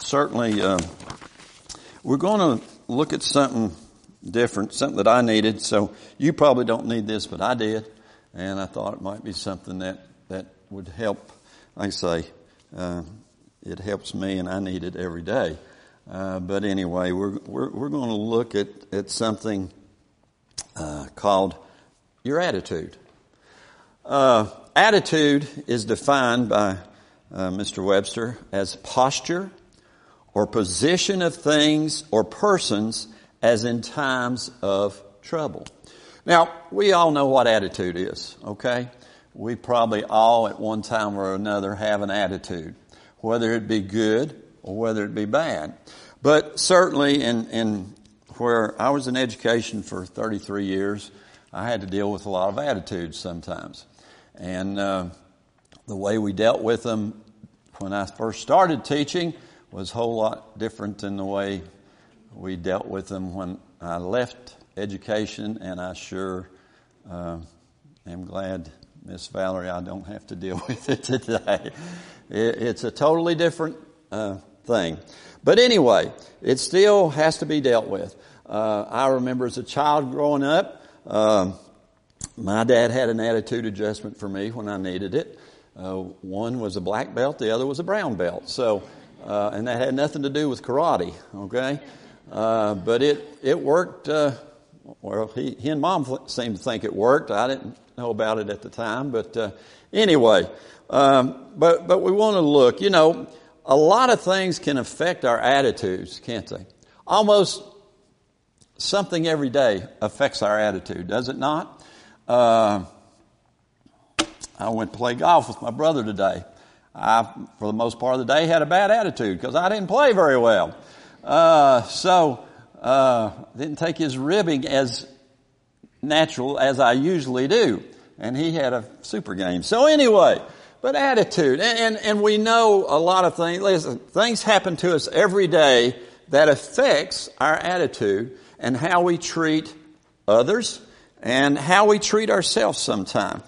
certainly we're going to look at something different, something that I needed. So you probably don't need this, but I did. And I thought it might be something that would help. Like I say, it helps me, and I need it every day. But anyway, we're going to look at something called your attitude. Attitude is defined by Mr. Webster as posture or position of things or persons as in times of trouble. Now, we all know what attitude is, okay? We probably all at one time or another have an attitude, whether it be good or whether it be bad. But certainly in where I was in education for 33 years, I had to deal with a lot of attitudes sometimes. And the way we dealt with them when I first started teaching was a whole lot different than the way we dealt with them when I left education, and I sure am glad, Miss Valerie, I don't have to deal with it today. It's a totally different thing. But anyway, it still has to be dealt with. I remember as a child growing up, my dad had an attitude adjustment for me when I needed it. One was a black belt, the other was a brown belt. So, and that had nothing to do with karate, okay? But it worked. Well, he and Mom seemed to think it worked. I didn't know about it at the time, but anyway. But we want to look. You know, a lot of things can affect our attitudes, can't they? Almost something every day affects our attitude, does it not? I went to play golf with my brother today. I, for the most part of the day, had a bad attitude because I didn't play very well. Didn't take his ribbing as natural as I usually do. And he had a super game. So anyway, but attitude. And we know a lot of things. Listen, things happen to us every day that affects our attitude and how we treat others and how we treat ourselves sometimes.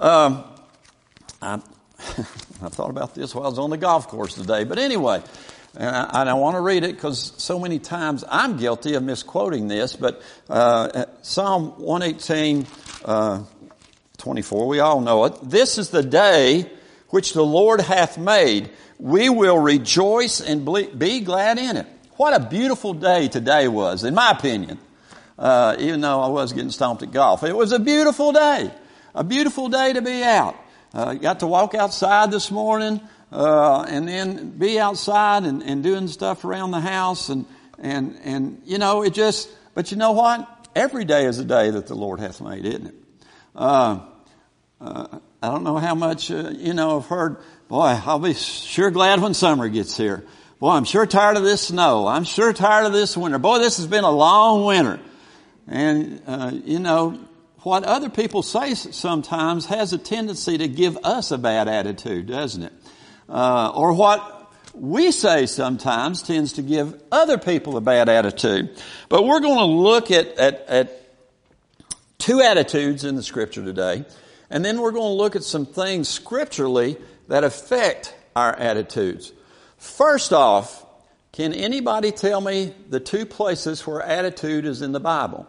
I thought about this while I was on the golf course today. But anyway, and I want to read it because so many times I'm guilty of misquoting this. But Psalm 118, 24, we all know it. This is the day which the Lord hath made. We will rejoice and be glad in it. What a beautiful day today was, in my opinion. Even though I was getting stomped at golf. It was a beautiful day. A beautiful day to be out. Got to walk outside this morning, and then be outside and doing stuff around the house and you know, but you know what? Every day is a day that the Lord hath made, isn't it? I don't know how much, I've heard, boy, I'll be sure glad when summer gets here. Boy, I'm sure tired of this snow. I'm sure tired of this winter. Boy, this has been a long winter. And, what other people say sometimes has a tendency to give us a bad attitude, doesn't it? Or what we say sometimes tends to give other people a bad attitude. But we're going to look at two attitudes in the Scripture today. And then we're going to look at some things scripturally that affect our attitudes. First off, can anybody tell me the two places where attitude is in the Bible?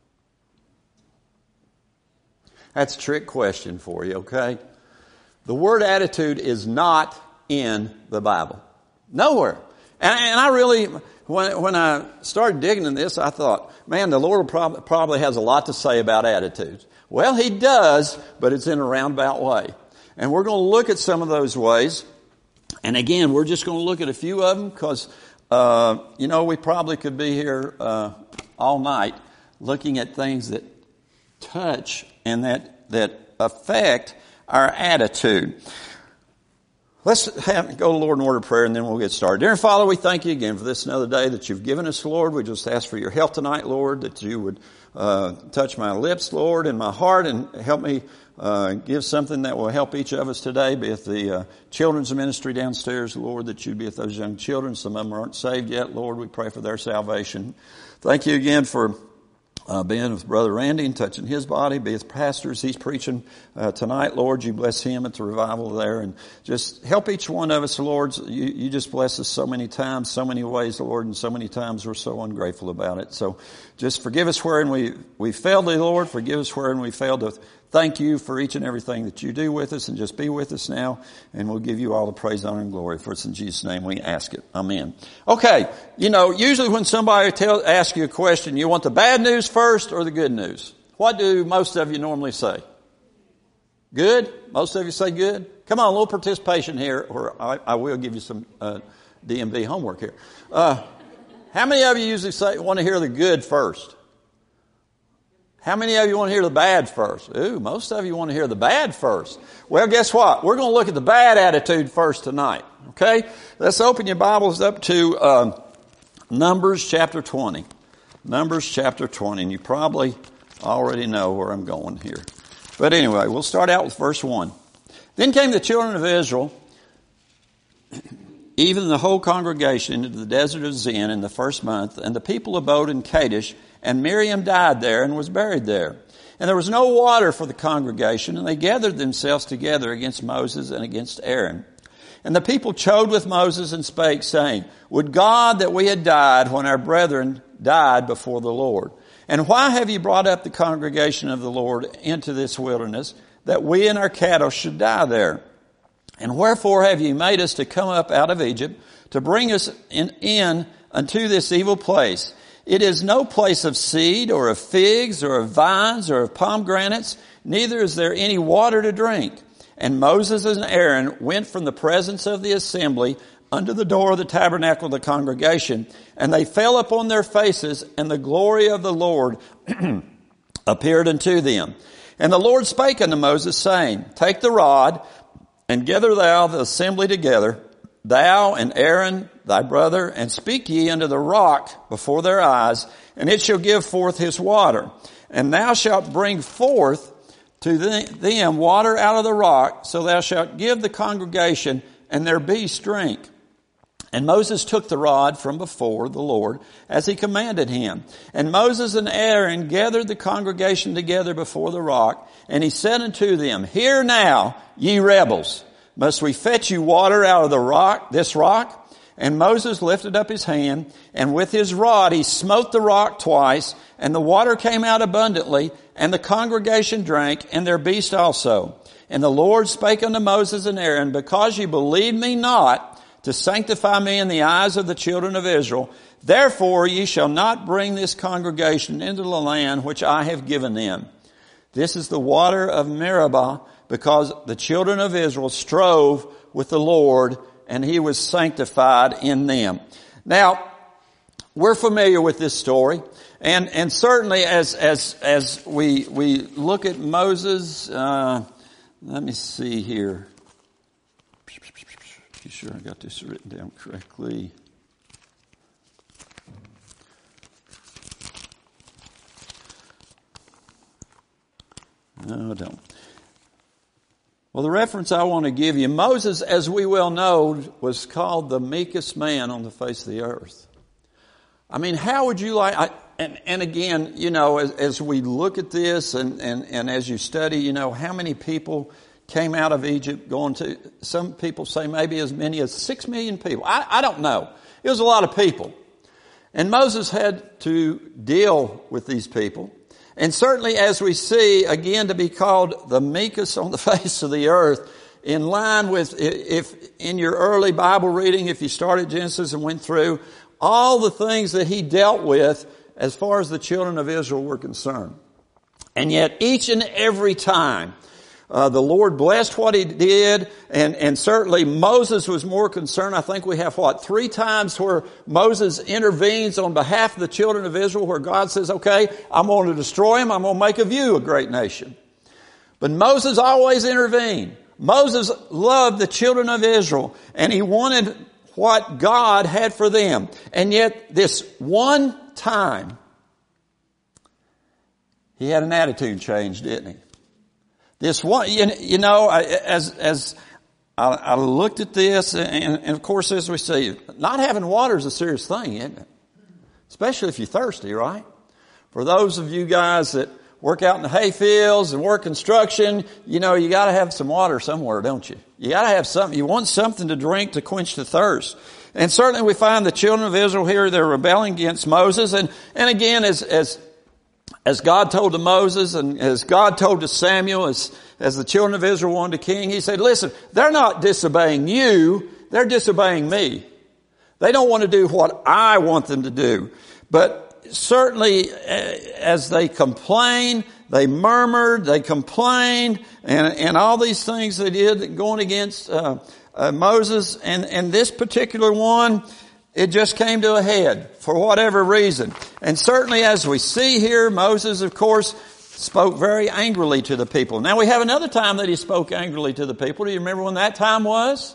That's a trick question for you, okay? The word attitude is not in the Bible. Nowhere. And I really, when I started digging in this, I thought, man, the Lord probably has a lot to say about attitudes. Well, He does, but it's in a roundabout way. And we're going to look at some of those ways. And again, we're just going to look at a few of them because, we probably could be here all night looking at things that touch and that affect our attitude. Let's go to the Lord in order of prayer and then we'll get started. Dear Father, we thank you again for this another day that you've given us, Lord. We just ask for your help tonight, Lord, that you would touch my lips, Lord, and my heart and help me give something that will help each of us today, be it the children's ministry downstairs, Lord, that you'd be with those young children. Some of them aren't saved yet, Lord. We pray for their salvation. Thank you again for being with Brother Randy and touching his body, be with pastors. He's preaching tonight. Lord, you bless him at the revival there, and just help each one of us, Lord. You just bless us so many times, so many ways, Lord, and so many times we're so ungrateful about it. So just forgive us wherein we failed thee, Lord. Forgive us wherein we failed to thank you for each and everything that you do with us, and just be with us now, and we'll give you all the praise, honor, and glory. For it's in Jesus' name we ask it. Amen. Okay, usually when somebody asks you a question, you want the bad news first or the good news? What do most of you normally say? Good? Most of you say good? Come on, a little participation here, or I will give you some DMV homework here. How many of you usually want to hear the good first? How many of you want to hear the bad first? Ooh, most of you want to hear the bad first. Well, guess what? We're going to look at the bad attitude first tonight. Okay? Let's open your Bibles up to Numbers chapter 20. Numbers chapter 20. And you probably already know where I'm going here. But anyway, we'll start out with verse 1. Then came the children of Israel, even the whole congregation, into the desert of Zin in the first month, and the people abode in Kadesh, and Miriam died there and was buried there. And there was no water for the congregation, and they gathered themselves together against Moses and against Aaron. And the people chode with Moses and spake, saying, Would God that we had died when our brethren died before the Lord. And why have you brought up the congregation of the Lord into this wilderness, that we and our cattle should die there? And wherefore have you made us to come up out of Egypt, to bring us in unto this evil place? It is no place of seed, or of figs, or of vines, or of pomegranates, neither is there any water to drink. And Moses and Aaron went from the presence of the assembly unto the door of the tabernacle of the congregation, and they fell upon their faces, and the glory of the Lord appeared unto them. And the Lord spake unto Moses, saying, Take the rod, and gather thou the assembly together, thou and Aaron thy brother, and speak ye unto the rock before their eyes, and it shall give forth his water. And thou shalt bring forth to them water out of the rock, so thou shalt give the congregation and their beasts drink. And Moses took the rod from before the Lord, as he commanded him. And Moses and Aaron gathered the congregation together before the rock, and he said unto them, Hear now, ye rebels, must we fetch you water out of the rock, this rock? And Moses lifted up his hand, and with his rod he smote the rock twice, and the water came out abundantly, and the congregation drank, and their beasts also. And the Lord spake unto Moses and Aaron, Because ye believed me not, to sanctify me in the eyes of the children of Israel, therefore ye shall not bring this congregation into the land which I have given them. This is the water of Meribah, because the children of Israel strove with the Lord, and he was sanctified in them. Now, we're familiar with this story, and certainly as we look at Moses, let me see here. Be sure I got this written down correctly. No, I don't. Well, the reference I want to give you, Moses, as we well know, was called the meekest man on the face of the earth. I mean, how would you like, and again, as we look at this and as you study, how many people came out of Egypt some people say maybe as many as 6 million people. I don't know. It was a lot of people. And Moses had to deal with these people. And certainly as we see, again, to be called the meekest on the face of the earth, in line with, if in your early Bible reading, if you started Genesis and went through all the things that he dealt with as far as the children of Israel were concerned. And yet each and every time, the Lord blessed what he did, and certainly Moses was more concerned. I think we have 3 times where Moses intervenes on behalf of the children of Israel, where God says, okay, I'm going to destroy them, I'm going to make of you a great nation. But Moses always intervened. Moses loved the children of Israel, and he wanted what God had for them. And yet this one time, he had an attitude change, didn't he? This one, as I looked at this, and of course, as we see, not having water is a serious thing, isn't it? Especially if you're thirsty, right? For those of you guys that work out in the hay fields and work construction, you know, you got to have some water somewhere, don't you? You got to have something. You want something to drink to quench the thirst. And certainly we find the children of Israel here, they're rebelling against Moses. And again, as God told to Moses and as God told to Samuel, as the children of Israel wanted a king, he said, listen, they're not disobeying you, they're disobeying me. They don't want to do what I want them to do. But certainly, as they complained, they murmured, they complained, and all these things they did going against Moses. And this particular one, it just came to a head for whatever reason. And certainly, as we see here, Moses, of course, spoke very angrily to the people. Now, we have another time that he spoke angrily to the people. Do you remember when that time was?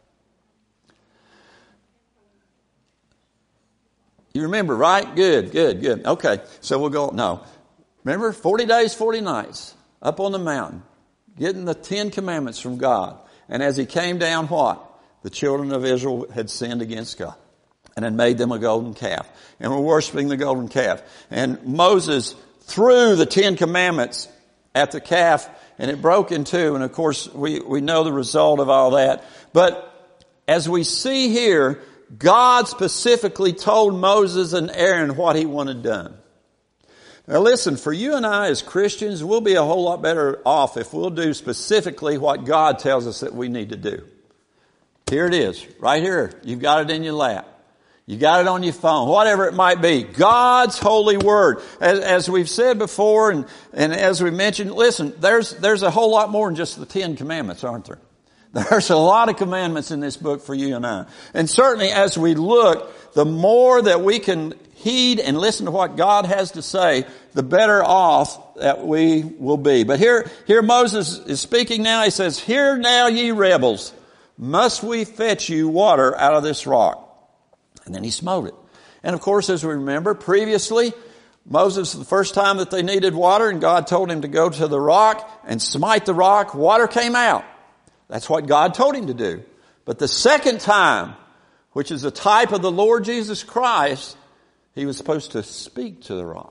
You remember, right? Good. Okay, so we'll go, no. Remember, 40 days, 40 nights, up on the mountain, getting the 10 commandments from God. And as he came down, what? The children of Israel had sinned against God and had made them a golden calf. And were worshiping the golden calf. And Moses threw the 10 commandments at the calf, and it broke in two. And of course, we know the result of all that. But as we see here, God specifically told Moses and Aaron what he wanted done. Now listen, for you and I as Christians, we'll be a whole lot better off if we'll do specifically what God tells us that we need to do. Here it is, right here. You've got it in your lap. You got it on your phone, whatever it might be. God's holy word. As we've said before and as we mentioned, listen, there's a whole lot more than just the 10 commandments, aren't there? There's a lot of commandments in this book for you and I. And certainly as we look, the more that we can heed and listen to what God has to say, the better off that we will be. But here Moses is speaking now. He says, "Hear now, ye rebels, must we fetch you water out of this rock?" And then he smote it. And of course, as we remember previously, Moses, the first time that they needed water, and God told him to go to the rock and smite the rock, water came out. That's what God told him to do. But the second time, which is a type of the Lord Jesus Christ, he was supposed to speak to the rock.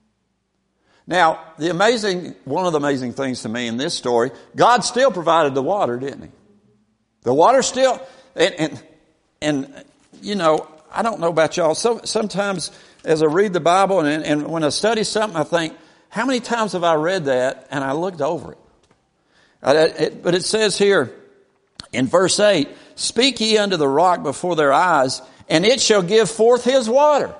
Now, one of the amazing things to me in this story, God still provided the water, didn't he? The water still, and you know, I don't know about y'all. So sometimes as I read the Bible and when I study something, I think, how many times have I read that and I looked over it? But it says here in verse 8, "Speak ye unto the rock before their eyes, and it shall give forth his water."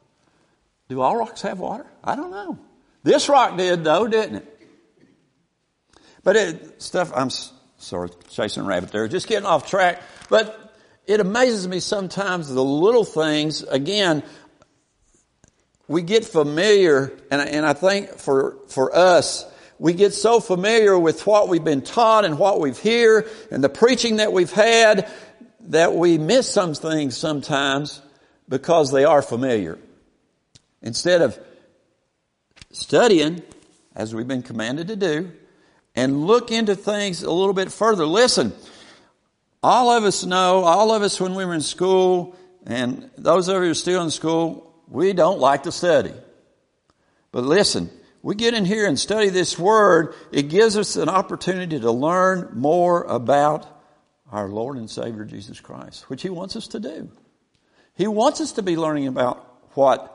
Do all rocks have water? I don't know. This rock did though, didn't it? But I'm sorry, chasing a rabbit there, just getting off track. But it amazes me sometimes the little things. Again, we get familiar, and I think for us, we get so familiar with what we've been taught and what we've heard and the preaching that we've had that we miss some things sometimes because they are familiar. Instead of studying, as we've been commanded to do, and look into things a little bit further. Listen, all of us know, all of us when we were in school, and those of you who are still in school, we don't like to study. But listen, we get in here and study this word, it gives us an opportunity to learn more about our Lord and Savior Jesus Christ, which he wants us to do. He wants us to be learning about what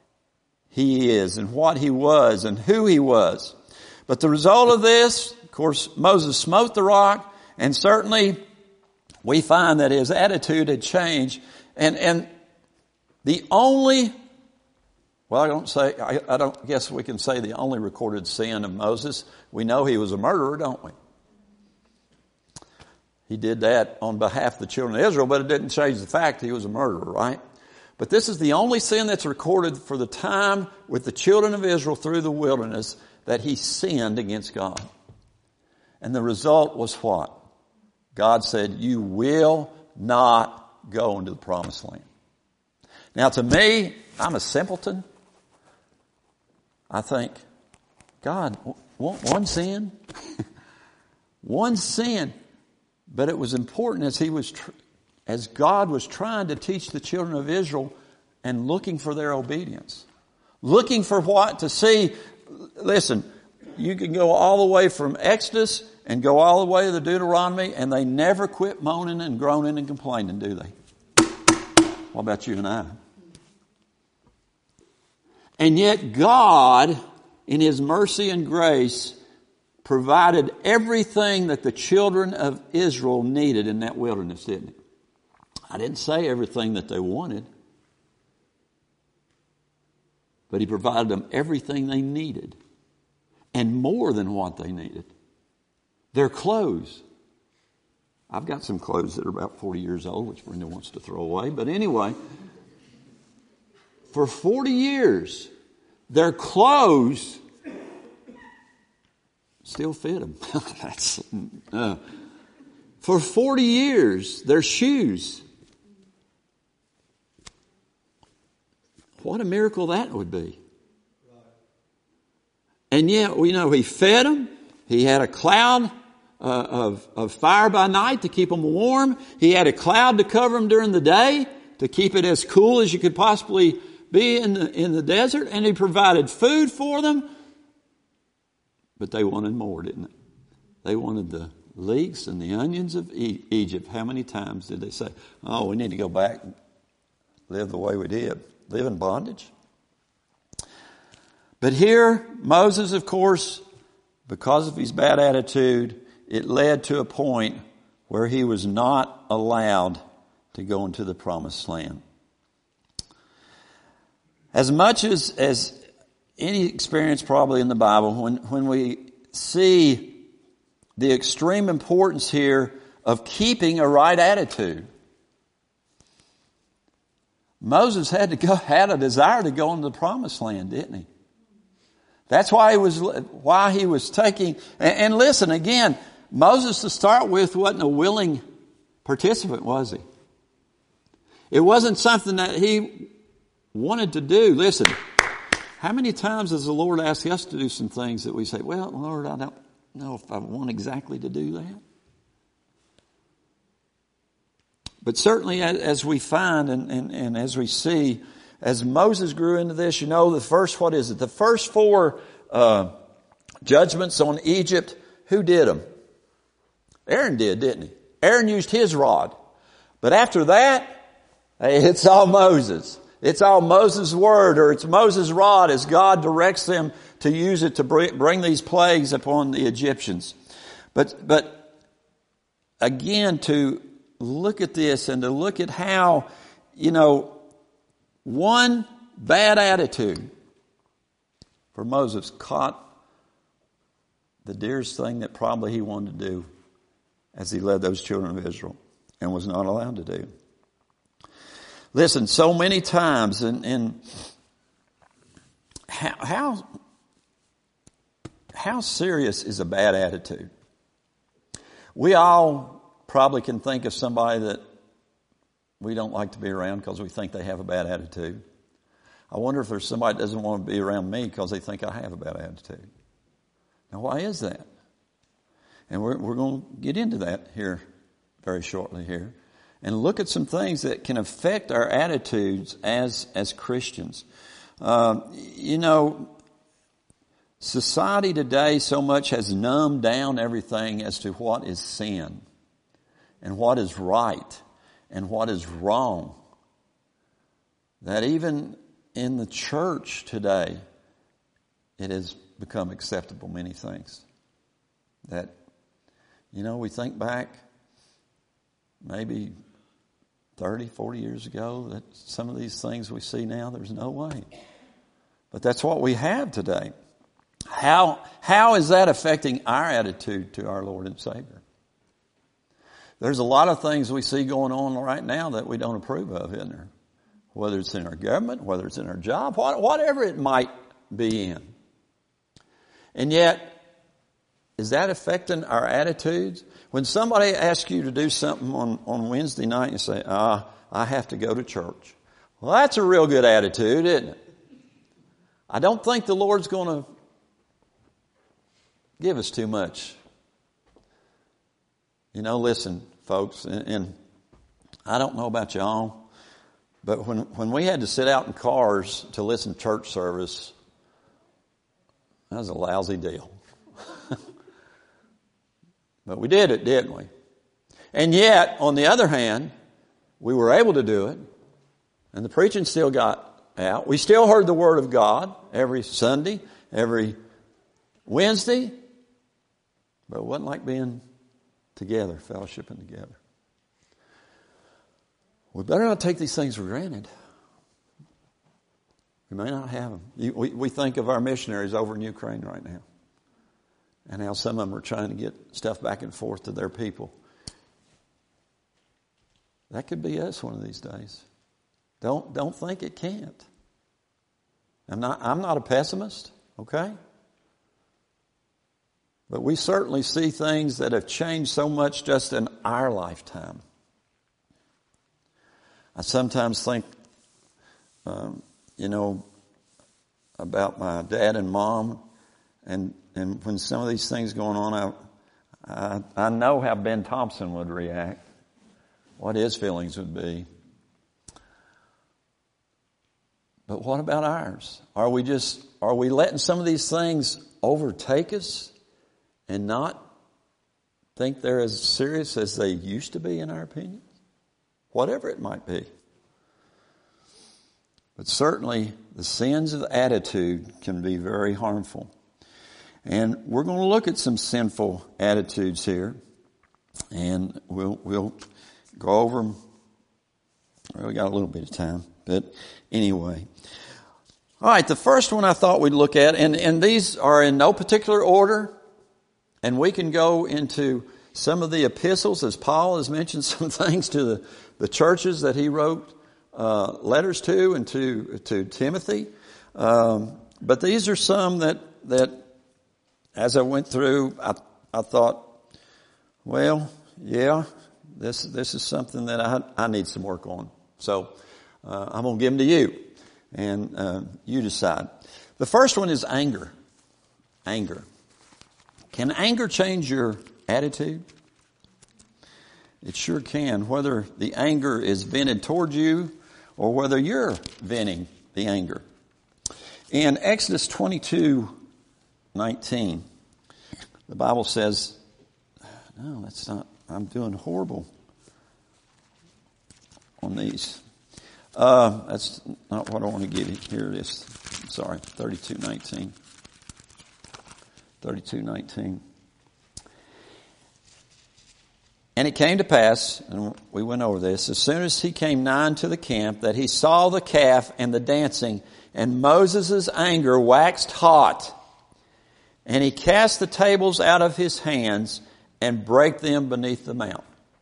he is and what he was and who he was. But the result of this, of course, Moses smote the rock, and certainly we find that his attitude had changed. And the only, well, I don't guess we can say the only recorded sin of Moses. We know he was a murderer, don't we? He did that on behalf of the children of Israel, but it didn't change the fact he was a murderer, right? But this is the only sin that's recorded for the time with the children of Israel through the wilderness that he sinned against God. And the result was what? God said, "You will not go into the promised land." Now to me, I'm a simpleton. I think, God, one sin? One sin. But it was important as God was trying to teach the children of Israel and looking for their obedience, looking for what? To see, listen, you can go all the way from Exodus and go all the way to the Deuteronomy, and they never quit moaning and groaning and complaining, do they? What about you and I? And yet God, in His mercy and grace, provided everything that the children of Israel needed in that wilderness, didn't He? I didn't say everything that they wanted, but He provided them everything they needed, and more than what they needed. Their clothes. I've got some clothes that are about 40 years old, which Brenda wants to throw away, but anyway, for 40 years, their clothes still fit them. For 40 years, their shoes. What a miracle that would be. And yet, we know He fed them. He had a cloud of fire by night to keep them warm. He had a cloud to cover them during the day to keep it as cool as you could possibly be in the desert. And He provided food for them. But they wanted more, didn't they? They wanted the leeks and the onions of Egypt. How many times did they say, oh, we need to go back and live the way we did? Live in bondage? But here, Moses, of course, because of his bad attitude, it led to a point where he was not allowed to go into the promised land. As much as any experience probably in the Bible, when we see the extreme importance here of keeping a right attitude, Moses had a desire to go into the promised land, didn't he? That's why he was taking, and listen again, Moses to start with wasn't a willing participant, was he? It wasn't something that he wanted to do. Listen, how many times has the Lord asked us to do some things that we say, well, Lord, I don't know if I want exactly to do that? But certainly as we find and as we see, as Moses grew into this, the first, what is it? The first 4 judgments on Egypt, who did them? Aaron did, didn't he? Aaron used his rod. But after that, hey, it's all Moses. It's all Moses' word, or it's Moses' rod as God directs them to use it to bring these plagues upon the Egyptians. But again, to look at this and to look at how, one bad attitude for Moses caught the dearest thing that probably he wanted to do as he led those children of Israel and was not allowed to do. Listen, so many times, and how serious is a bad attitude? We all probably can think of somebody that we don't like to be around because we think they have a bad attitude. I wonder if there's somebody that doesn't want to be around me because they think I have a bad attitude. Now, why is that? And we're going to get into that here very shortly here. And look at some things that can affect our attitudes as Christians. Society today so much has numbed down everything as to what is sin and what is right and what is wrong, that even in the church today, it has become acceptable, many things. That, we think back maybe 30, 40 years ago, that some of these things we see now, there's no way. But that's what we have today. How is that affecting our attitude to our Lord and Savior? There's a lot of things we see going on right now that we don't approve of, isn't there? Whether it's in our government, whether it's in our job, whatever it might be in. And yet, is that affecting our attitudes? When somebody asks you to do something on Wednesday night, you say, I have to go to church. Well, that's a real good attitude, isn't it? I don't think the Lord's going to give us too much. Listen, folks, and I don't know about y'all, But when we had to sit out in cars to listen to church service, that was a lousy deal. But we did it, didn't we? And yet, on the other hand, we were able to do it, and the preaching still got out. We still heard the Word of God every Sunday, every Wednesday, but it wasn't like being together, fellowshipping together. We better not take these things for granted. We may not have them. We think of our missionaries over in Ukraine right now, and how some of them are trying to get stuff back and forth to their people. That could be us one of these days. Don't think it can't. I'm not a pessimist, okay? But we certainly see things that have changed so much just in our lifetime. I sometimes think, about my dad and mom, and when some of these things going on, I know how Ben Thompson would react, what his feelings would be. But what about ours? Are we letting some of these things overtake us and not think they're as serious as they used to be, in our opinion? Whatever it might be. But certainly the sins of attitude can be very harmful. And we're going to look at some sinful attitudes here. And we'll go over them. Well, we got a little bit of time. But anyway. All right, the first one I thought we'd look at, and these are in no particular order. And we can go into some of the epistles, as Paul has mentioned some things to the churches that he wrote letters to, and to Timothy. But these are some that as I went through, I thought, well, yeah, this is something that I need some work on. So I'm going to give them to you, and you decide. The first one is anger. Anger. Can anger change your attitude? It sure can, whether the anger is vented toward you or whether you're venting the anger. In Exodus 22:19, the Bible says, no, that's not, I'm doing horrible on these. That's not what I want to give you. Here it is. Sorry, 32:19. 32:19. And it came to pass, and we went over this, as soon as he came nigh unto the camp, that he saw the calf and the dancing, and Moses' anger waxed hot. And he cast the tables out of his hands and brake them beneath the mount.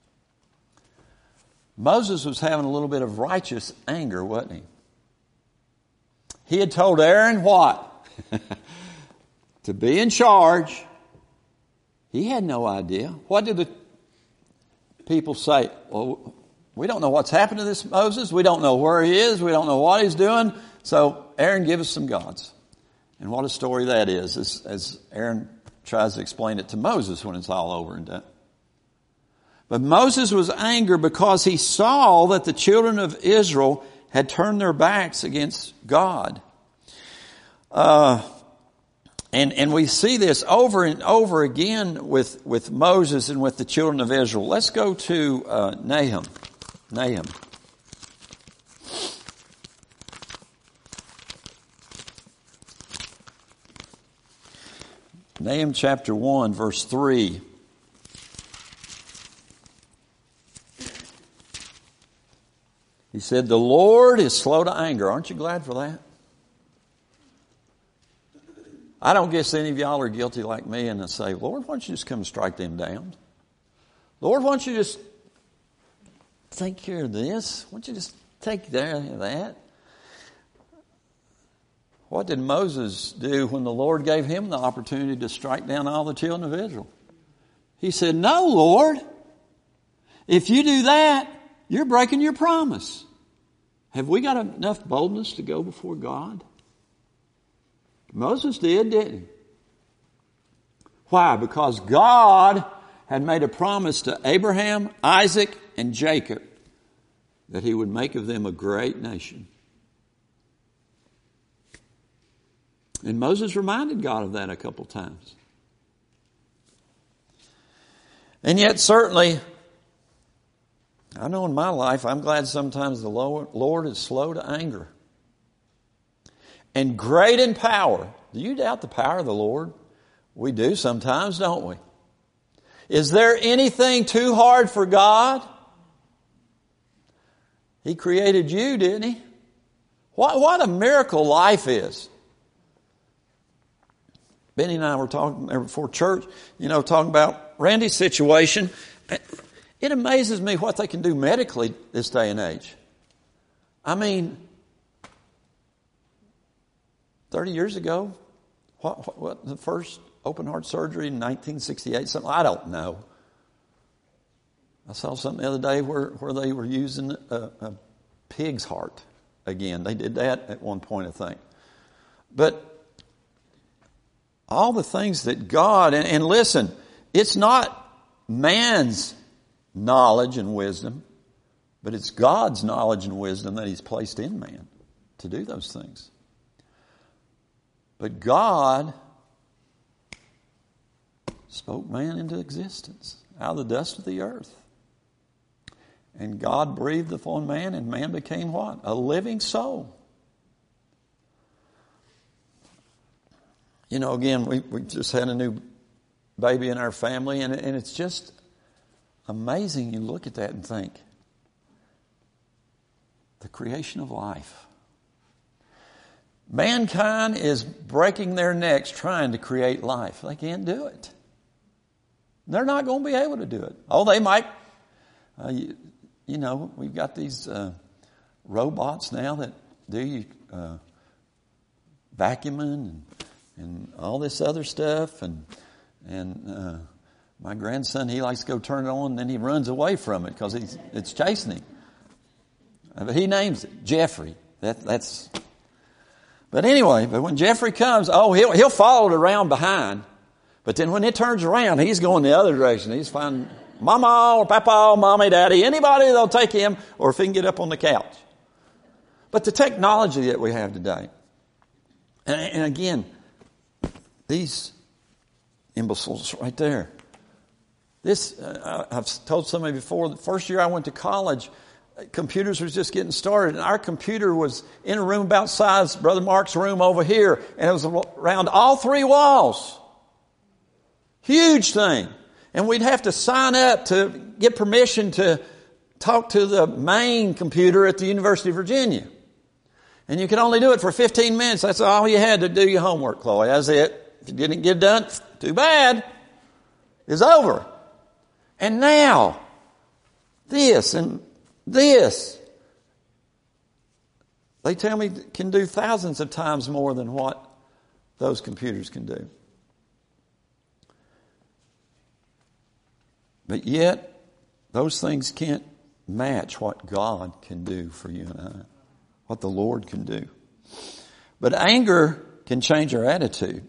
Moses was having a little bit of righteous anger, wasn't he? He had told Aaron what? To be in charge. He had no idea. What did the people say? Well, we don't know what's happened to this Moses. We don't know where he is. We don't know what he's doing. So Aaron, give us some gods. And what a story that is, as Aaron tries to explain it to Moses when it's all over and done. But Moses was angry because he saw that the children of Israel had turned their backs against God. And we see this over and over again with Moses and with the children of Israel. Let's go to Nahum. Nahum. Nahum chapter 1, verse 3. He said, the Lord is slow to anger. Aren't you glad for that? I don't guess any of y'all are guilty like me and say, Lord, why don't you just come and strike them down? Lord, why don't you just take care of this? Why don't you just take care of that? What did Moses do when the Lord gave him the opportunity to strike down all the children of Israel? He said, no, Lord. If you do that, you're breaking your promise. Have we got enough boldness to go before God? Moses did, didn't he? Why? Because God had made a promise to Abraham, Isaac, and Jacob that he would make of them a great nation. And Moses reminded God of that a couple times. And yet certainly, I know in my life, I'm glad sometimes the Lord is slow to anger. And great in power. Do you doubt the power of the Lord? We do sometimes, don't we? Is there anything too hard for God? He created you, didn't He? What a miracle life is. Benny and I were talking there before church, talking about Randy's situation. It amazes me what they can do medically this day and age. I mean, 30 years ago, what the first open heart surgery in 1968, something, I don't know. I saw something the other day where they were using a pig's heart again. They did that at one point, I think. But all the things that God, and listen, it's not man's knowledge and wisdom, but it's God's knowledge and wisdom that He's placed in man to do those things. But God spoke man into existence out of the dust of the earth. And God breathed upon man, and man became what? A living soul. Again, we just had a new baby in our family, and it's just amazing. You look at that and think, the creation of life. Mankind is breaking their necks trying to create life. They can't do it. They're not going to be able to do it. Oh, they might. We've got these robots now that do vacuuming and all this other stuff. And my grandson, he likes to go turn it on, and then he runs away from it because it's chasing him. But he names it Jeffrey. That's. But anyway, when Jeffrey comes, he'll follow it around behind. But then when it turns around, he's going the other direction. He's finding Mama or Papa or Mommy, Daddy, anybody that'll take him, or if he can get up on the couch. But the technology that we have today, and again, these imbeciles right there. This, I've told somebody before, the first year I went to college, computers was just getting started, and our computer was in a room about size Brother Mark's room over here, and it was around all three walls. Huge thing. And we'd have to sign up to get permission to talk to the main computer at the University of Virginia. And you could only do it for 15 minutes. That's all you had to do your homework, Chloe. That's it. If you didn't get it done, too bad. It's over. And now, this and this, they tell me can do thousands of times more than what those computers can do. But yet, those things can't match what God can do for you and I, what the Lord can do. But anger can change our attitude.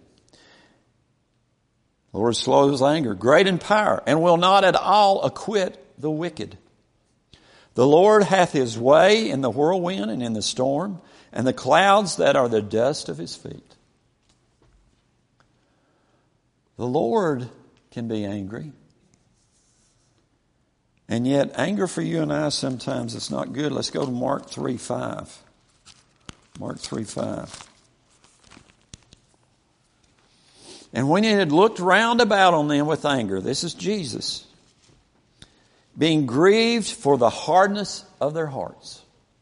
The Lord slows anger, great in power, and will not at all acquit the wicked. The Lord hath His way in the whirlwind and in the storm, and the clouds that are the dust of His feet. The Lord can be angry. And yet, anger for you and I sometimes it's not good. Let's go to Mark 3:5. Mark 3:5. And when he had looked round about on them with anger, this is Jesus, being grieved for the hardness of their hearts,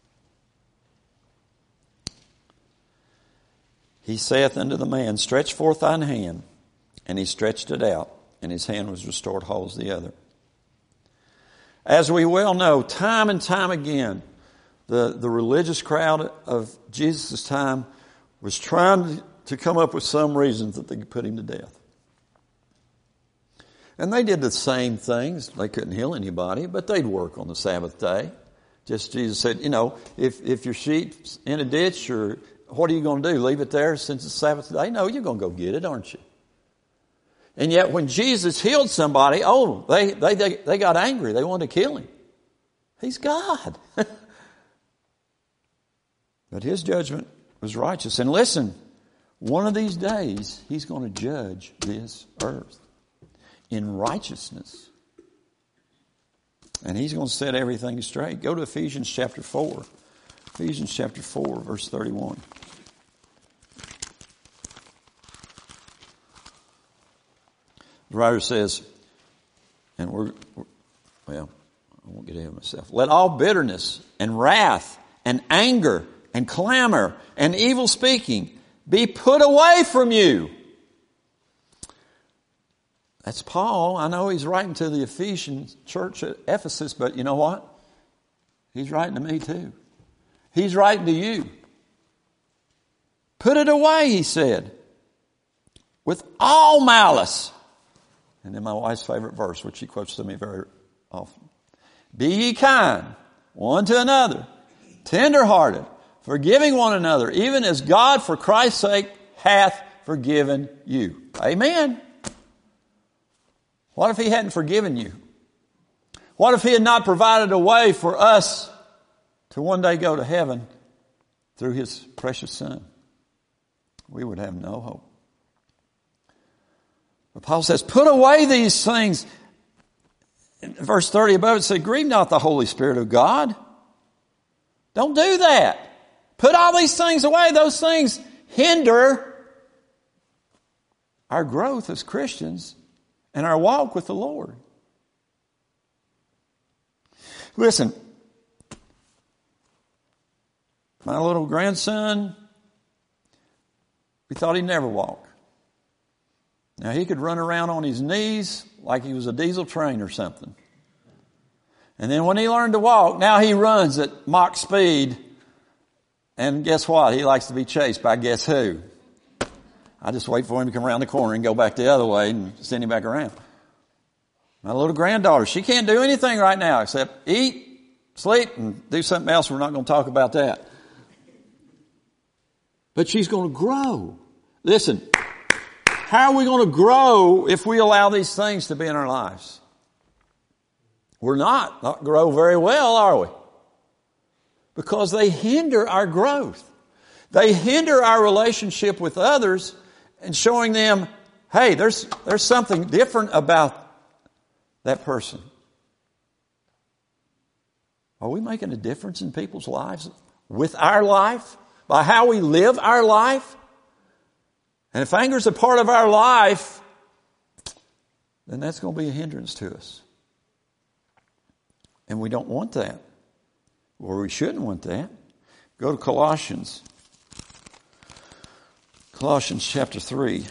he saith unto the man, stretch forth thine hand. And he stretched it out, and his hand was restored whole as the other. As we well know, time and time again, the religious crowd of Jesus' time was trying to come up with some reasons that they could put him to death. And they did the same things. They couldn't heal anybody, but they'd work on the Sabbath day. Just Jesus said, if your sheep's in a ditch, or what are you going to do? Leave it there since it's Sabbath day? No, you're going to go get it, aren't you? And yet when Jesus healed somebody, they got angry. They wanted to kill him. He's God. But his judgment was righteous. And listen, one of these days, he's going to judge this earth in righteousness. And he's going to set everything straight. Go to Ephesians chapter 4. Ephesians chapter 4, verse 31. The writer says, and I won't get ahead of myself. Let all bitterness and wrath and anger and clamor and evil speaking be put away from you. That's Paul. I know he's writing to the Ephesian church at Ephesus, but you know what? He's writing to me too. He's writing to you. Put it away, he said, with all malice. And then my wife's favorite verse, which she quotes to me very often. Be ye kind one to another, tender-hearted, forgiving one another, even as God for Christ's sake hath forgiven you. Amen. What if he hadn't forgiven you? What if he had not provided a way for us to one day go to heaven through his precious Son? We would have no hope. But Paul says, put away these things. In verse 30 above it said, grieve not the Holy Spirit of God. Don't do that. Put all these things away. Those things hinder our growth as Christians and our walk with the Lord. Listen, my little grandson, we thought he'd never walk. Now, he could run around on his knees like he was a diesel train or something. And then when he learned to walk, now he runs at Mach speed. And guess what? He likes to be chased by guess who? I just wait for him to come around the corner and go back the other way and send him back around. My little granddaughter, she can't do anything right now except eat, sleep, and do something else. We're not going to talk about that. But she's going to grow. Listen, how are we going to grow if we allow these things to be in our lives? We're not grow very well, are we? Because they hinder our growth. They hinder our relationship with others and showing them, hey, there's something different about that person. Are we making a difference in people's lives with our life? By how we live our life? And if anger is a part of our life, then that's going to be a hindrance to us. And we don't want that. Or we shouldn't want that. Go to Colossians. Colossians chapter 3.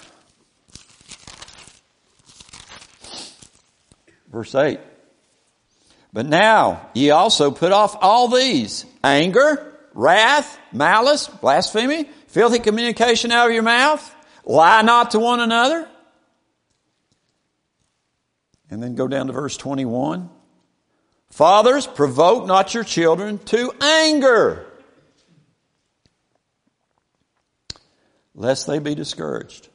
Verse 8. But now ye also put off all these: anger, wrath, malice, blasphemy, filthy communication out of your mouth. Lie not to one another. And then go down to verse 21. Fathers, provoke not your children to anger, lest they be discouraged.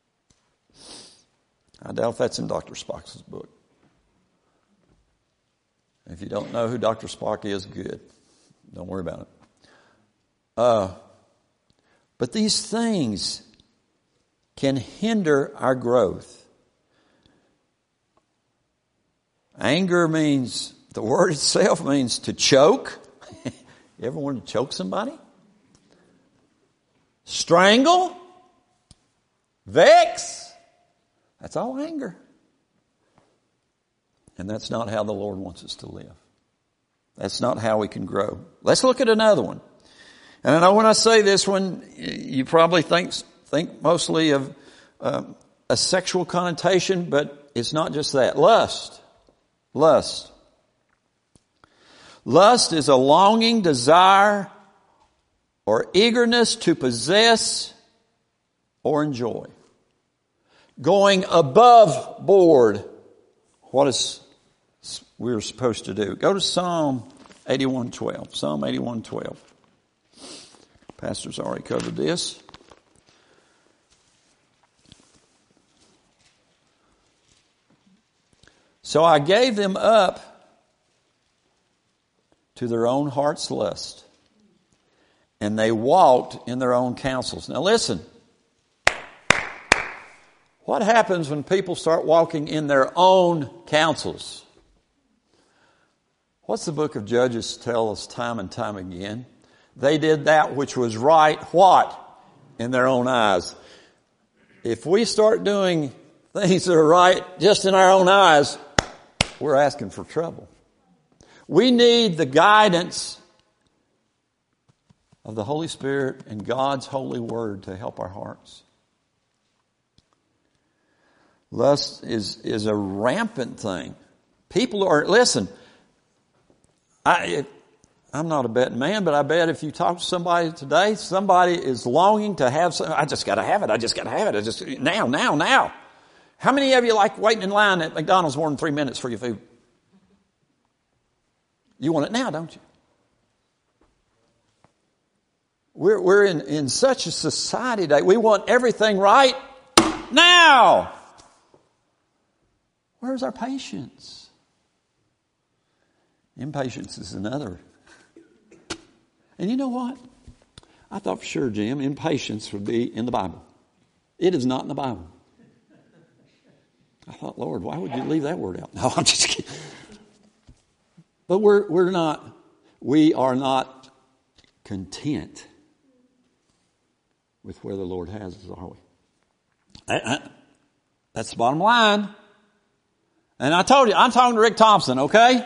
I doubt if that's in Dr. Spock's book. If you don't know who Dr. Spock is, good. Don't worry about it. But these things can hinder our growth. Anger means, the word itself means to choke. You ever want to choke somebody? Strangle. Vex. That's all anger. And that's not how the Lord wants us to live. That's not how we can grow. Let's look at another one. And I know when I say this one, you probably think mostly of a sexual connotation, but it's not just that. Lust. Lust. Lust is a longing, desire, or eagerness to possess or enjoy. Going above board what we're supposed to do. Go to Psalm 81:12. Psalm 81:12. Pastor's already covered this. So I gave them up to their own heart's lust, and they walked in their own counsels. Now listen. What happens when people start walking in their own counsels? What's the book of Judges tell us time and time again? They did that which was right, what? In their own eyes. If we start doing things that are right just in our own eyes, we're asking for trouble. We need the guidance of the Holy Spirit and God's holy word to help our hearts. Lust is a rampant thing. People are, listen, I'm not a betting man, but I bet if you talk to somebody today, somebody is longing to have something. I just got to have it. Now. How many of you like waiting in line at McDonald's more than 3 minutes for your food? You want it now, don't you? We're in such a society today. We want everything right now. Where's our patience? Impatience is another. And you know what? I thought for sure, Jim, impatience would be in the Bible. It is not in the Bible. I thought, Lord, why would you leave that word out? No, I'm just kidding. But we are not content with where the Lord has us, are we? That's the bottom line. And I told you, I'm talking to Rick Thompson, okay?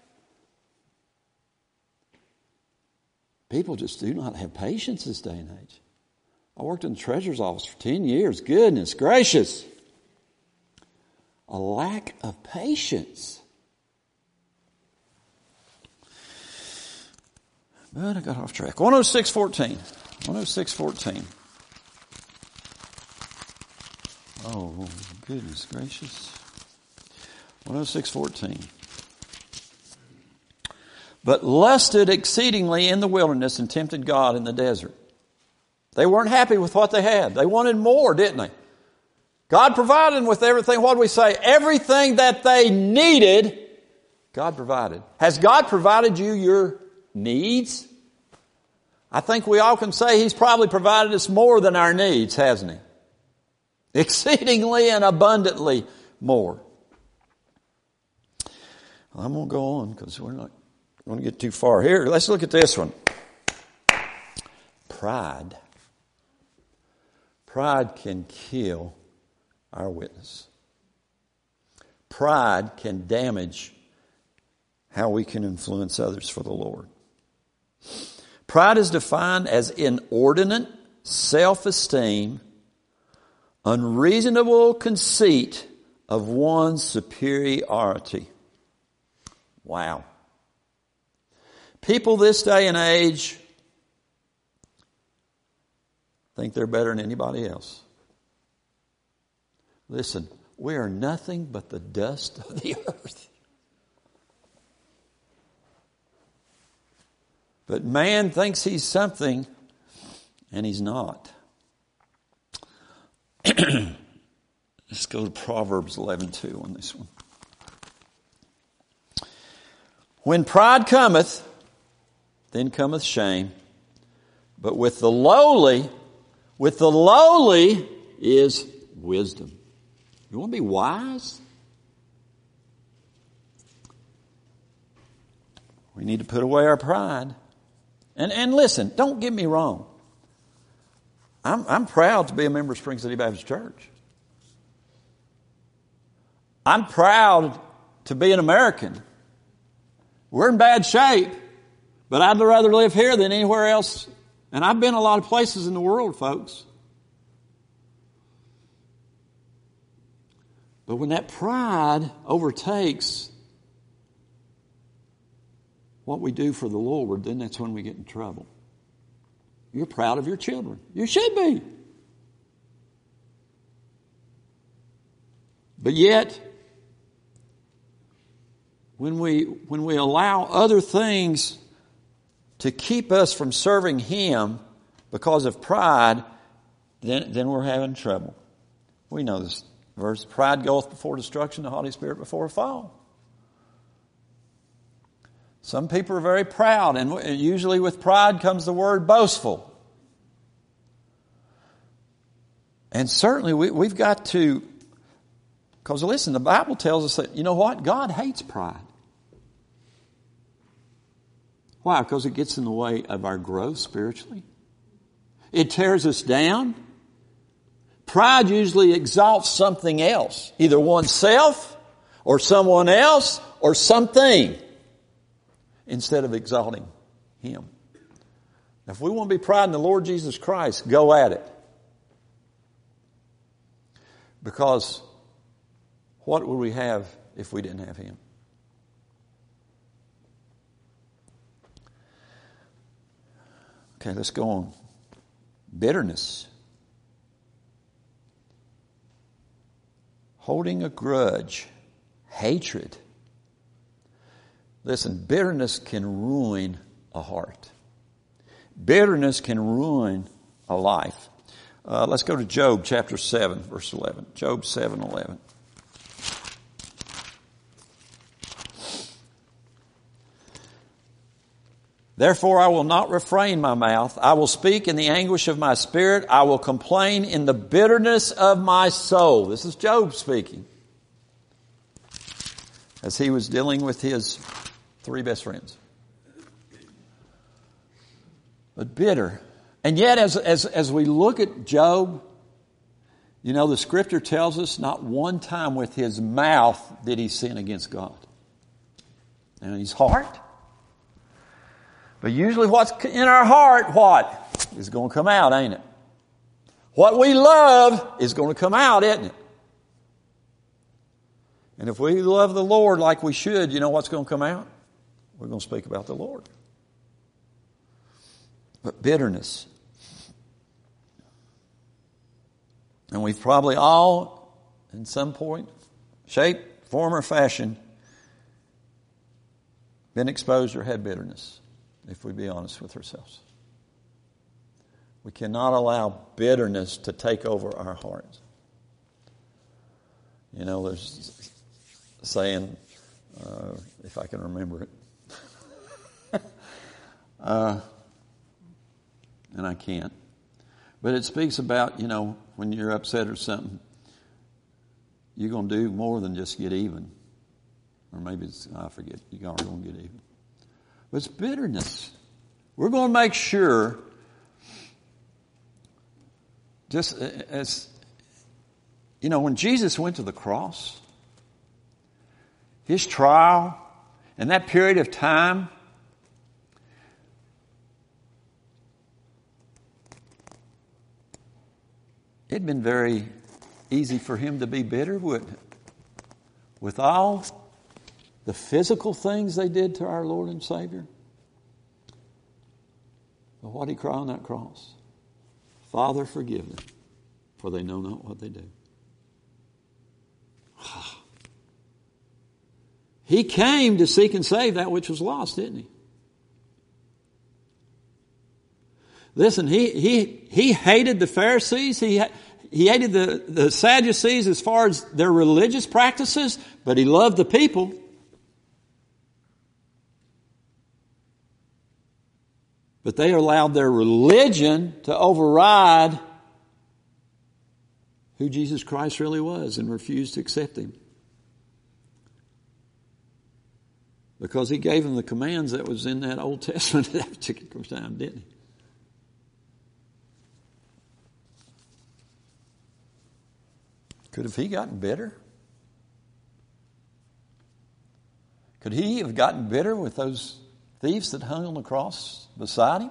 People just do not have patience this day and age. I worked in the treasurer's office for 10 years. Goodness gracious. A lack of patience. But I got off track. 106:14. 106:14. Oh, goodness gracious. 106:14. But lusted exceedingly in the wilderness and tempted God in the desert. They weren't happy with what they had. They wanted more, didn't they? God provided them with everything. What do we say? Everything that they needed, God provided. Has God provided you your needs? I think we all can say He's probably provided us more than our needs, hasn't He? Exceedingly and abundantly more. Well, I'm going to go on because we're not going to get too far here. Let's look at this one. Pride. Pride can kill our witness. Pride can damage how we can influence others for the Lord. Pride is defined as inordinate self-esteem, unreasonable conceit of one's superiority. Wow. People this day and age think they're better than anybody else. Listen, we are nothing but the dust of the earth. But man thinks he's something, and he's not. Let's go to Proverbs 11:2 on this one. When pride cometh, then cometh shame. But with the lowly is wisdom. You want to be wise? We need to put away our pride. And listen, don't get me wrong. I'm proud to be a member of Spring City Baptist Church. I'm proud to be an American. We're in bad shape, but I'd rather live here than anywhere else. And I've been a lot of places in the world, folks. But when that pride overtakes what we do for the Lord, then that's when we get in trouble. You're proud of your children. You should be. But yet, when we allow other things to keep us from serving Him because of pride, then we're having trouble. We know this verse. Pride goeth before destruction, the haughty spirit before a fall. Some people are very proud, and usually with pride comes the word boastful. And certainly we've got to, because listen, the Bible tells us that, you know what? God hates pride. Why? Because it gets in the way of our growth spiritually. It tears us down. Pride usually exalts something else, either oneself or someone else or something, instead of exalting Him. Now, if we want to be proud in the Lord Jesus Christ, go at it. Because what would we have if we didn't have Him? Okay, let's go on. Bitterness. Holding a grudge. Hatred. Listen, bitterness can ruin a heart. Bitterness can ruin a life. Let's go to Job chapter 7, verse 11. Job 7:11. Therefore I will not refrain my mouth. I will speak in the anguish of my spirit. I will complain in the bitterness of my soul. This is Job speaking, as he was dealing with his 3 best friends. But bitter. And yet as we look at Job, you know, the Scripture tells us not one time with his mouth did he sin against God. And his heart. But usually what's in our heart, what? Is going to come out, ain't it? What we love is going to come out, isn't it? And if we love the Lord like we should, you know what's going to come out? We're going to speak about the Lord. But bitterness. And we've probably all, in some point, shape, form, or fashion, been exposed or had bitterness, if we be honest with ourselves. We cannot allow bitterness to take over our hearts. You know, there's a saying, if I can remember it, and I can't. But it speaks about, you know, when you're upset or something, you're going to do more than just get even. Or maybe it's, I forget, you are going to get even. But it's bitterness. We're going to make sure, just as, you know, when Jesus went to the cross, His trial, and that period of time, it'd been very easy for Him to be bitter, wouldn't it? With all the physical things they did to our Lord and Savior. But what did He cry on that cross? Father, forgive them, for they know not what they do. He came to seek and save that which was lost, didn't He? Listen, he hated the Pharisees. He hated the Sadducees as far as their religious practices, but He loved the people. But they allowed their religion to override who Jesus Christ really was and refused to accept Him. Because He gave them the commands that was in that Old Testament at that particular time, didn't He? Could have He gotten bitter? Could He have gotten bitter with those thieves that hung on the cross beside Him?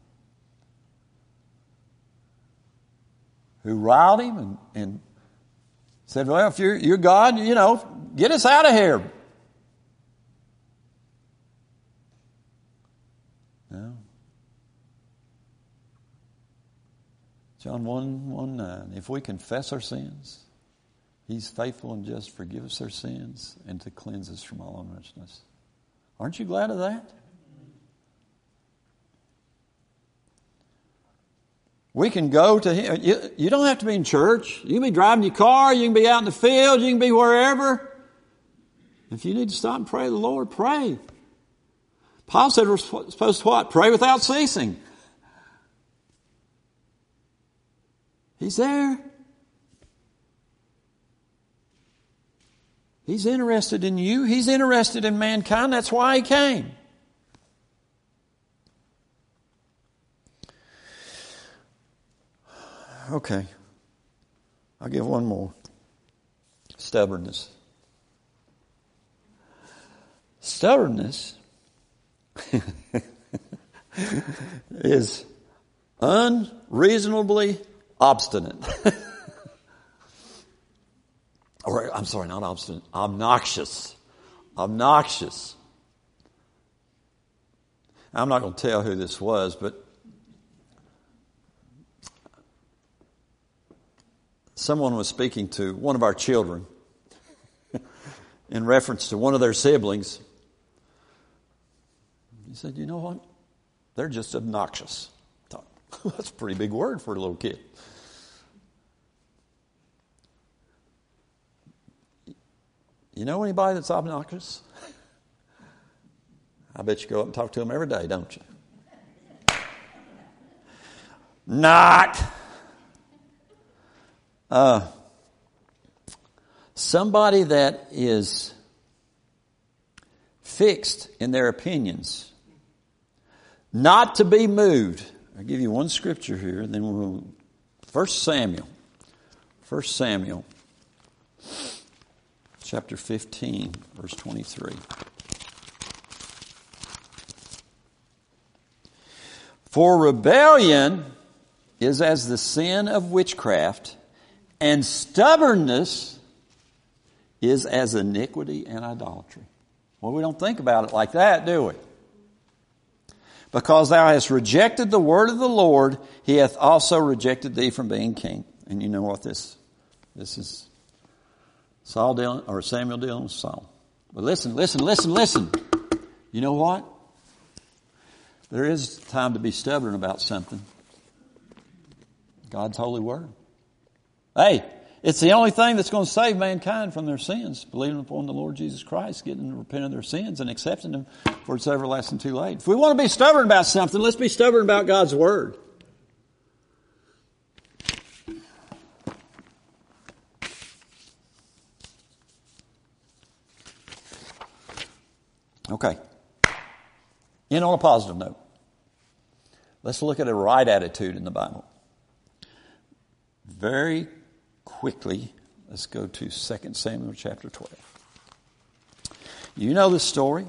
Who riled Him and said, well, if you're God, you know, get us out of here. No. John 1:9, if we confess our sins, He's faithful and just to forgive us our sins and to cleanse us from all unrighteousness. Aren't you glad of that? We can go to Him. You don't have to be in church. You can be driving your car. You can be out in the field. You can be wherever. If you need to stop and pray to the Lord, pray. Paul said we're supposed to what? Pray without ceasing. He's there. He's interested in you. He's interested in mankind. That's why He came. Okay. I'll give one more. Stubbornness. Stubbornness is unreasonably obstinate. Or, I'm sorry, not obstinate. Obnoxious. Obnoxious. I'm not going to tell who this was, but someone was speaking to one of our children in reference to one of their siblings. He said, you know what? They're just obnoxious. I thought, that's a pretty big word for a little kid. You know anybody that's obnoxious? I bet you go up and talk to them every day, don't you? Not. Somebody that is fixed in their opinions, not to be moved. I'll give you one scripture here, and then we'll 1 Samuel. 1 Samuel, chapter 15, verse 23. For rebellion is as the sin of witchcraft, and stubbornness is as iniquity and idolatry. Well, we don't think about it like that, do we? Because thou hast rejected the word of the Lord, He hath also rejected thee from being king. And you know what this is? Samuel dealing with Saul. But listen. You know what? There is time to be stubborn about something. God's holy word. Hey, it's the only thing that's going to save mankind from their sins. Believing upon the Lord Jesus Christ, getting them to repent of their sins and accepting Him for it's everlasting too late. If we want to be stubborn about something, let's be stubborn about God's word. Okay. And on a positive note, let's look at a right attitude in the Bible. Very quickly, let's go to 2 Samuel chapter 12. You know the story.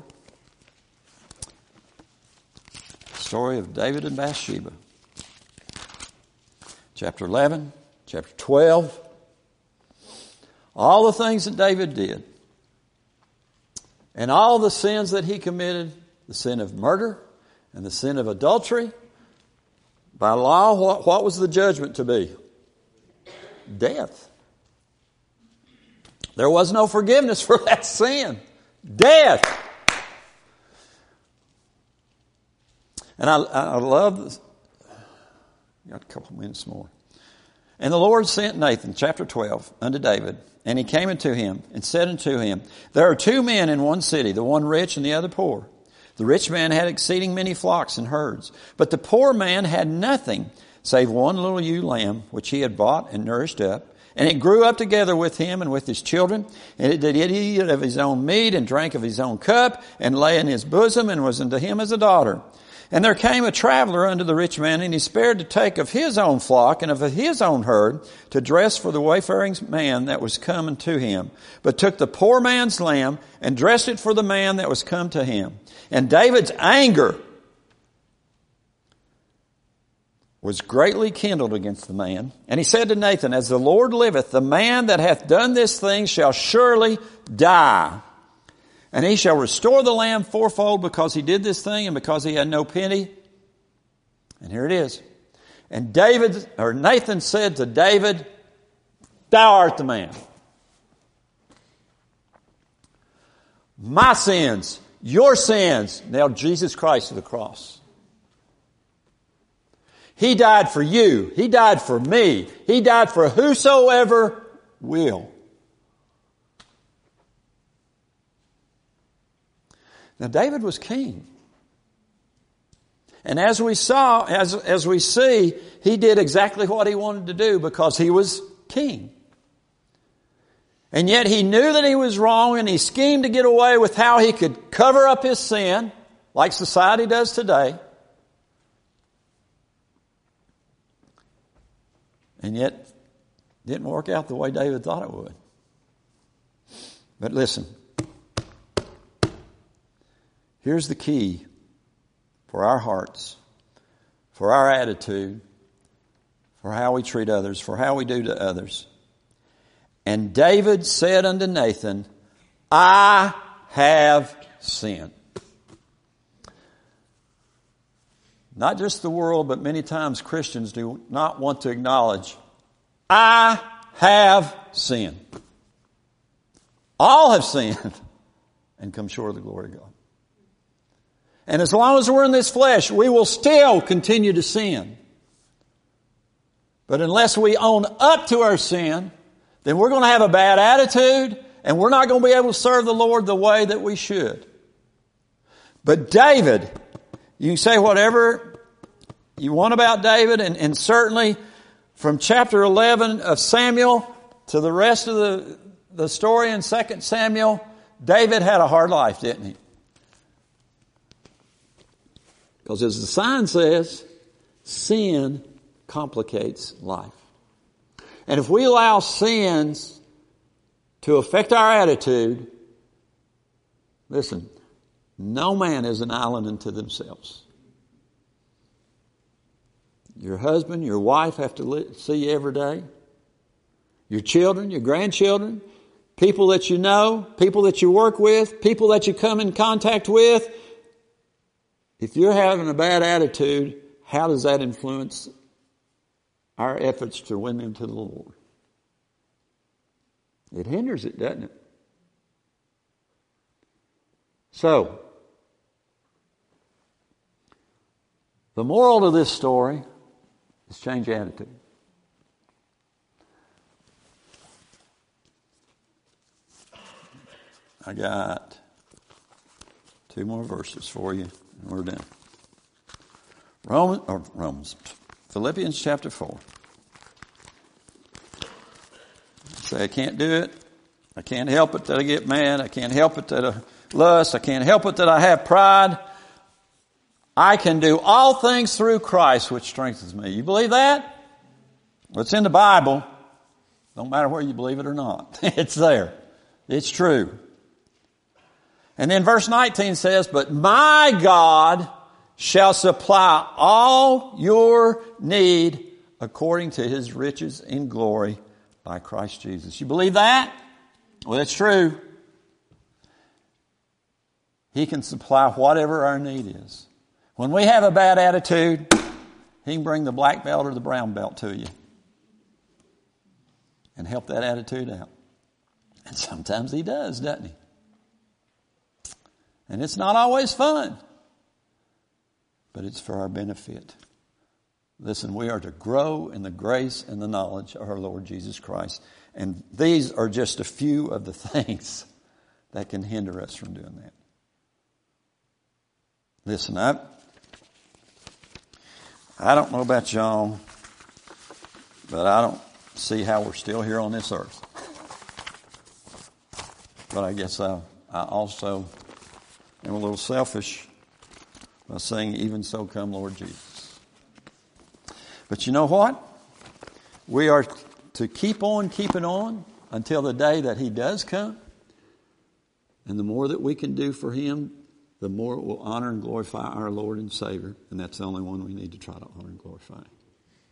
Story of David and Bathsheba. Chapter 11, chapter 12. All the things that David did. And all the sins that he committed, the sin of murder and the sin of adultery. By law, what was the judgment to be? Death. There was no forgiveness for that sin. Death. And I love this. Got a couple minutes more. And the Lord sent Nathan, chapter 12, unto David. And he came unto him and said unto him, there are two men in one city, the one rich and the other poor. The rich man had exceeding many flocks and herds, but the poor man had nothing save one little ewe lamb, which he had bought and nourished up. And it grew up together with him and with his children. And it did eat of his own meat and drank of his own cup and lay in his bosom and was unto him as a daughter. And there came a traveler unto the rich man, and he spared to take of his own flock and of his own herd to dress for the wayfaring man that was coming to him, but took the poor man's lamb and dressed it for the man that was come to him. And David's anger was greatly kindled against the man. And he said to Nathan, as the Lord liveth, the man that hath done this thing shall surely die. And he shall restore the lamb fourfold because he did this thing and because he had no pity. And here it is. And Nathan said to David, thou art the man. My sins, your sins, nailed Jesus Christ to the cross. He died for you. He died for me. He died for whosoever will. Now, David was king. And as we saw, as we see, he did exactly what he wanted to do because he was king. And yet he knew that he was wrong, and he schemed to get away with how he could cover up his sin, like society does today. And yet, it didn't work out the way David thought it would. But listen, here's the key for our hearts, for our attitude, for how we treat others, for how we do to others. And David said unto Nathan, I have sinned. Not just the world, but many times Christians do not want to acknowledge, I have sinned. All have sinned and come short of the glory of God. And as long as we're in this flesh, we will still continue to sin. But unless we own up to our sin, then we're going to have a bad attitude, and we're not going to be able to serve the Lord the way that we should. But David, you can say whatever you want about David, and certainly from chapter 11 of Samuel to the rest of the story in 2 Samuel, David had a hard life, didn't he? Because as the sign says, sin complicates life. And if we allow sins to affect our attitude, listen, no man is an island unto themselves. Your husband, your wife have to see you every day. Your children, your grandchildren, people that you know, people that you work with, people that you come in contact with. If you're having a bad attitude, how does that influence our efforts to win them to the Lord? It hinders it, doesn't it? So, the moral of this story is change attitude. I got 2 more verses for you, and we're done. Philippians chapter 4. Say, I can't do it. I can't help it that I get mad. I can't help it that I lust. I can't help it that I have pride. I can do all things through Christ, which strengthens me. You believe that? Well, it's in the Bible. Don't matter where you believe it or not. It's there. It's true. And then verse 19 says, but my God shall supply all your need according to his riches in glory by Christ Jesus. You believe that? Well, that's true. He can supply whatever our need is. When we have a bad attitude, he can bring the black belt or the brown belt to you and help that attitude out. And sometimes he does, doesn't he? And it's not always fun, but it's for our benefit. Listen, we are to grow in the grace and the knowledge of our Lord Jesus Christ. And these are just a few of the things that can hinder us from doing that. Listen, I don't know about y'all, but I don't see how we're still here on this earth. But I guess I also am a little selfish by saying, even so come Lord Jesus. But you know what? We are to keep on keeping on until the day that he does come. And the more that we can do for him, the more it will honor and glorify our Lord and Savior. And that's the only one we need to try to honor and glorify.